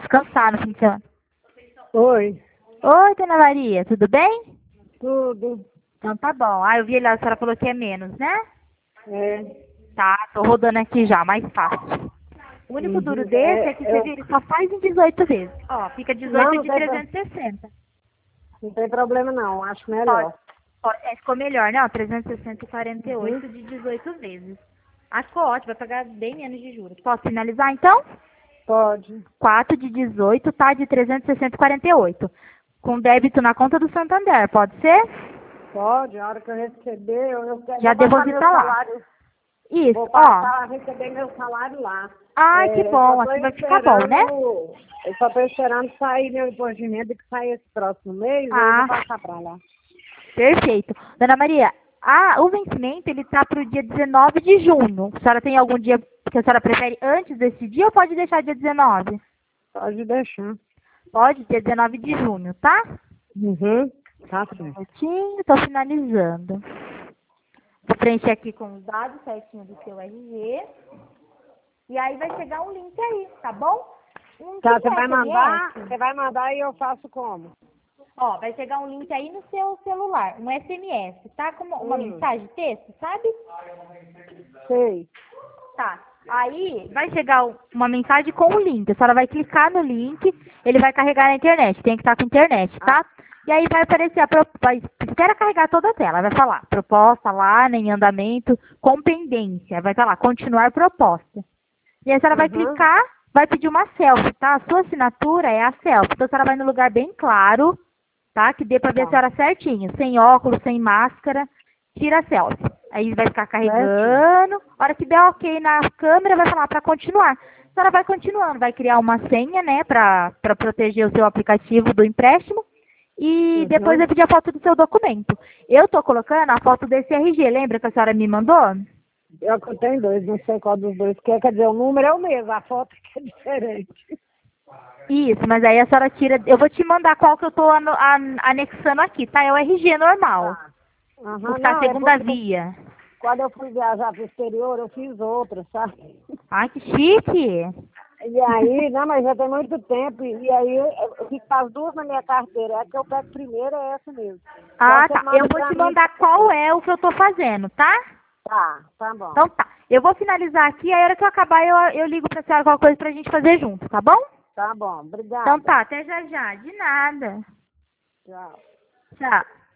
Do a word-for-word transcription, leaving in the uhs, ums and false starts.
descansar no fim de semana. Oi. Oi, Dona Maria, tudo bem? Tudo. Então tá bom. Ah, eu vi ali, a senhora falou que é menos, né? É. Tá, tô rodando aqui já, mais fácil. O único duro Uhum. desse é É, que você eu... viu, ele só faz em dezoito vezes. Ó, fica Não, dezoito não de tem, pro- trezentos e sessenta. não tem problema não, acho Pode, melhor. pode, é, ficou melhor, né? Ó, trezentos e sessenta e quarenta e Uhum. oito de dezoito vezes. Ah, ficou ótimo, vai pagar bem menos de juros. Posso finalizar então? Pode. quatro de dezoito tá de trezentos e sessenta e quarenta e oito. Com débito na conta do Santander, pode ser? Pode, a hora que eu receber, eu, eu quero- Já vou passar meu deposita lá. salário. Isso, Vou ó. passar a receber meu salário lá. Ai, que É, eu só bom, tô assim vai ficar bom, esperando. né? Eu só tô esperando sair meu imposto de renda que sai esse próximo mês, aí eu vou Ah, passar pra lá. perfeito. Dona Maria, ah, o vencimento ele tá para o dia dezenove de junho. A senhora tem algum dia que a senhora prefere antes desse dia ou pode deixar dia dezenove? Pode deixar. Pode, dia dezenove de junho, tá? Uhum. Tá certo. Certinho, tô finalizando. Vou preencher aqui com os dados certinho do seu R G. E aí vai chegar um link aí, tá bom? Um Tá, tipo você vai mandar, S M S. você vai mandar e eu faço como? Ó, vai chegar um link aí no seu celular, um S M S, tá? Com uma, uma Hum, mensagem de texto, sabe? sei. Tá. Aí vai chegar um- uma mensagem com o link. A senhora vai clicar no link, ele vai carregar na internet. Tem que estar com internet, Ah, tá? E aí vai aparecer a proposta. Espera carregar toda a tela. Vai falar proposta lá, né, em andamento, com pendência. Vai estar lá, continuar proposta. E aí a senhora vai uhum. clicar, vai pedir uma selfie, tá? A sua assinatura é a selfie. Então a senhora vai no lugar bem claro, tá? Que dê pra ver a Tá. senhora certinho. Sem óculos, sem máscara. Tira a selfie. Aí vai ficar Certo? carregando. A hora que der ok na câmera, vai falar para continuar. A senhora vai continuando, vai criar uma senha, né, para proteger o seu aplicativo do empréstimo. E depois vai Uhum. pedir a foto do seu documento. Eu tô colocando a foto desse R G. Lembra que a senhora me mandou? Eu que tenho dois, não sei qual dos dois que é. Quer dizer, o número é o mesmo, a foto que é diferente. Isso, mas aí a senhora tira. Eu vou te mandar qual que eu tô ano- an- anexando aqui, tá? É o R G normal. Tá. O Aham, que tá a não, é segunda porque via. quando eu fui viajar pro exterior, eu fiz outra, sabe? Ai, que chique! E aí, não, mas já tem muito tempo, e aí eu, eu fico com as duas na minha carteira. A que eu pego primeiro é essa mesmo. Então Ah, você tá. Eu manda vou pra te mim. mandar qual é o que eu tô fazendo, tá? Tá, tá bom. Então tá. Eu vou finalizar aqui, aí a hora que eu acabar eu, eu ligo pra senhora qualquer coisa pra gente fazer junto, tá bom? Tá bom, Então obrigada. tá, até já já. De nada. Tchau. Tchau.